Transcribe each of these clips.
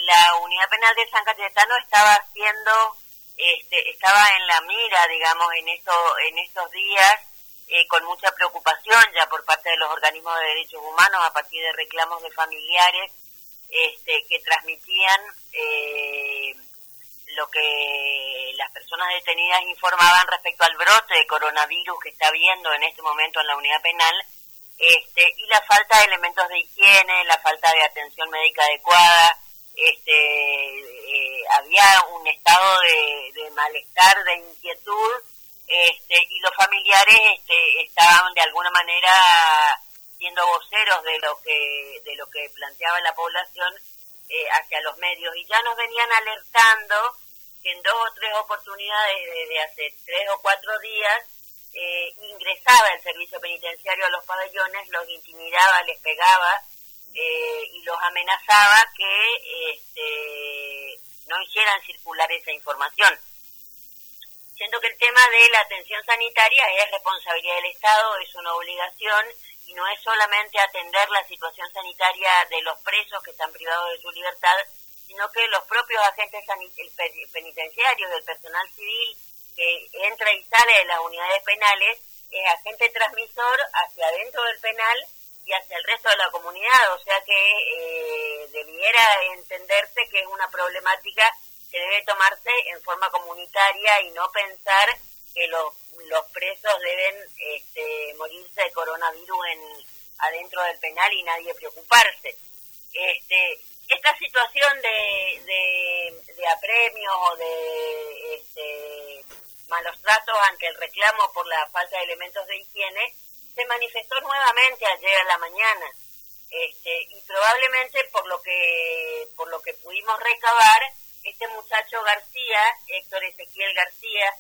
la unidad penal de San Cayetano estaba en la mira, digamos, en estos días, con mucha preocupación ya por parte de los organismos de derechos humanos a partir de reclamos de familiares que transmitían lo que las personas detenidas informaban respecto al brote de coronavirus que está habiendo en este momento en la unidad penal, y la falta de elementos de higiene, la falta de atención médica adecuada. Había un estado de malestar, de inquietud, y los familiares estaban de alguna manera siendo voceros de lo que planteaba la población hacia los medios, y ya nos venían alertando que en 2 o 3 oportunidades desde hace 3 o 4 días ingresaba el servicio penitenciario a los pabellones, los intimidaba, les pegaba y los amenazaba que no hicieran circular esa información. Siendo que el tema de la atención sanitaria es responsabilidad del Estado, es una obligación, y no es solamente atender la situación sanitaria de los presos que están privados de su libertad, sino que los propios agentes penitenciarios, del personal civil que entra y sale de las unidades penales, es agente transmisor hacia adentro del penal y hacia el resto de la comunidad, o sea que debiera entenderse que es una problemática que debe tomarse en forma comunitaria y no pensar que los presos deben morirse de coronavirus adentro del penal y nadie preocuparse. Esta situación de apremios o de malos tratos ante el reclamo por la falta de elementos de higiene se manifestó nuevamente ayer a la mañana, y probablemente por lo que pudimos recabar, este muchacho García, Héctor Ezequiel García,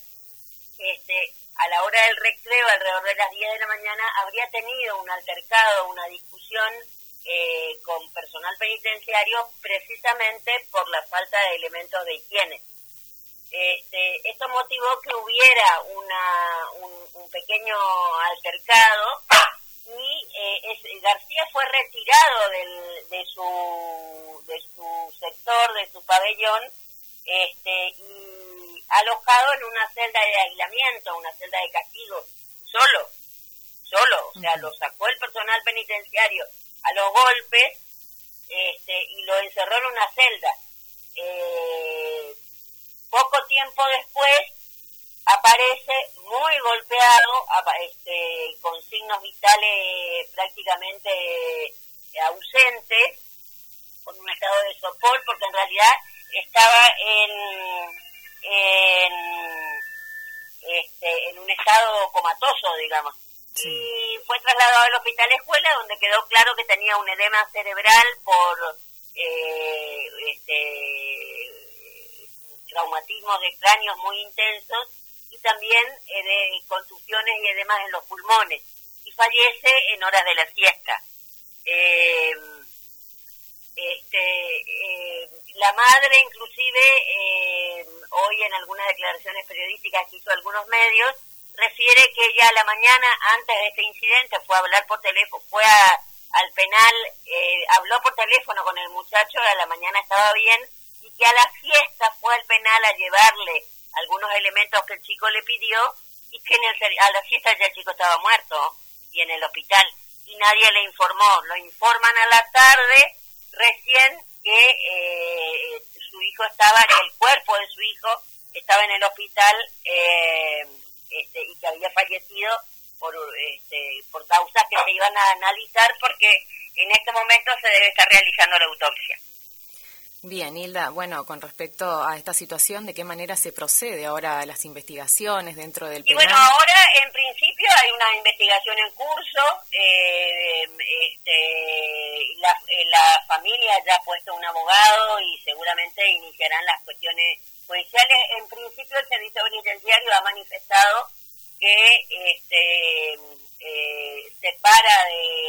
a la hora del recreo, alrededor de las 10 de la mañana, habría tenido un altercado, una discusión con personal penitenciario, precisamente por la falta de elementos de higiene. Esto motivó que hubiera un pequeño altercado y García fue retirado de su sector, de su pabellón, y alojado en una celda de aislamiento, una celda de castigo, solo, o sea, lo sacó el personal penitenciario a los golpes, y lo encerró en una celda. Poco tiempo después aparece muy golpeado, con signos vitales prácticamente ausentes, con un estado de sopor, porque en realidad estaba en un estado comatoso, digamos. Sí. Y fue trasladado al hospital escuela, donde quedó claro que tenía un edema cerebral por traumatismos de cráneos muy intensos y también de contusiones y edemas en los pulmones, y fallece en horas de la siesta. La madre, inclusive, hoy en algunas declaraciones periodísticas que hizo algunos medios, refiere que ella a la mañana, antes de este incidente, fue a hablar por teléfono, al penal, habló por teléfono con el muchacho, a la mañana estaba bien, y que a la fiesta fue al penal a llevarle algunos elementos que el chico le pidió, y que a la fiesta ya el chico estaba muerto, y en el hospital, y nadie le informó. Lo informan a la tarde, recién, que el cuerpo de su hijo estaba en el hospital, y que había fallecido por causas que se iban a analizar, porque en este momento se debe estar realizando la autopsia. Bien, Hilda, bueno, con respecto a esta situación, ¿de qué manera se procede ahora a las investigaciones dentro del penal? Y bueno, ahora en principio hay una investigación en curso, la familia ya ha puesto un abogado y seguramente iniciarán las cuestiones judiciales. En principio el servicio penitenciario ha manifestado que separa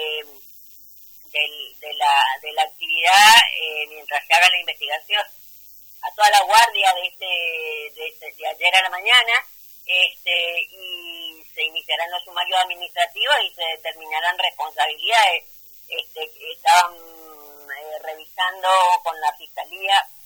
de la actividad mientras se haga la investigación a toda la guardia de ayer a la mañana, y se iniciarán los sumarios administrativos y se determinarán responsabilidades. Estaban revisando con la fiscalía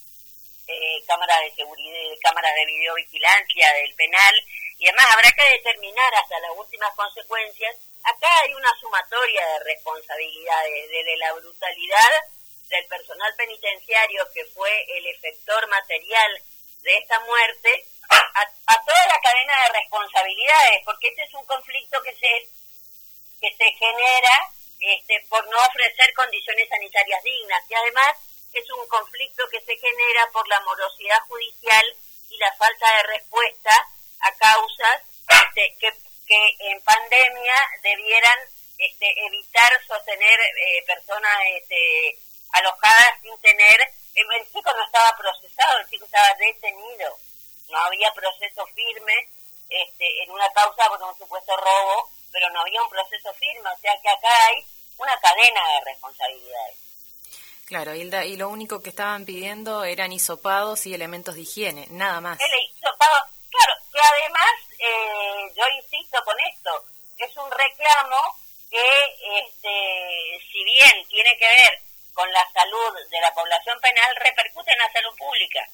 de seguridad, de cámaras de videovigilancia del penal, y además habrá que determinar hasta las últimas consecuencias. Acá hay una sumatoria de responsabilidades, desde la brutalidad del personal penitenciario, que fue el efector material de esta muerte, a toda la cadena de responsabilidades, porque este es un conflicto que se genera por no ofrecer condiciones sanitarias dignas, y además es un conflicto que se genera por la morosidad judicial y la falta de respuesta a causas que en pandemia debieran evitar sostener personas alojadas sin tener. El chico no estaba procesado, el chico estaba detenido, no había proceso firme en una causa por un supuesto robo, pero no había un proceso firme, o sea que acá hay una cadena de responsabilidades. Claro, Hilda, y lo único que estaban pidiendo eran hisopados y elementos de higiene, nada más. El hisopado, claro, que además, yo insisto con esto, es un reclamo que, si bien tiene que ver con la salud de la población penal, repercute en la salud pública,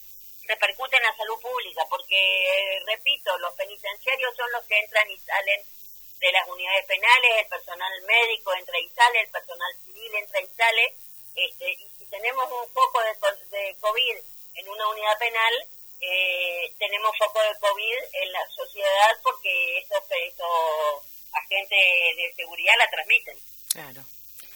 porque, repito, los penitenciarios son los que entran y salen de las unidades penales, el personal médico entra y sale, el personal civil entra y sale, y si tenemos un foco de COVID en una unidad penal, tenemos foco de COVID en la sociedad, porque estos agentes de seguridad la transmiten. Claro.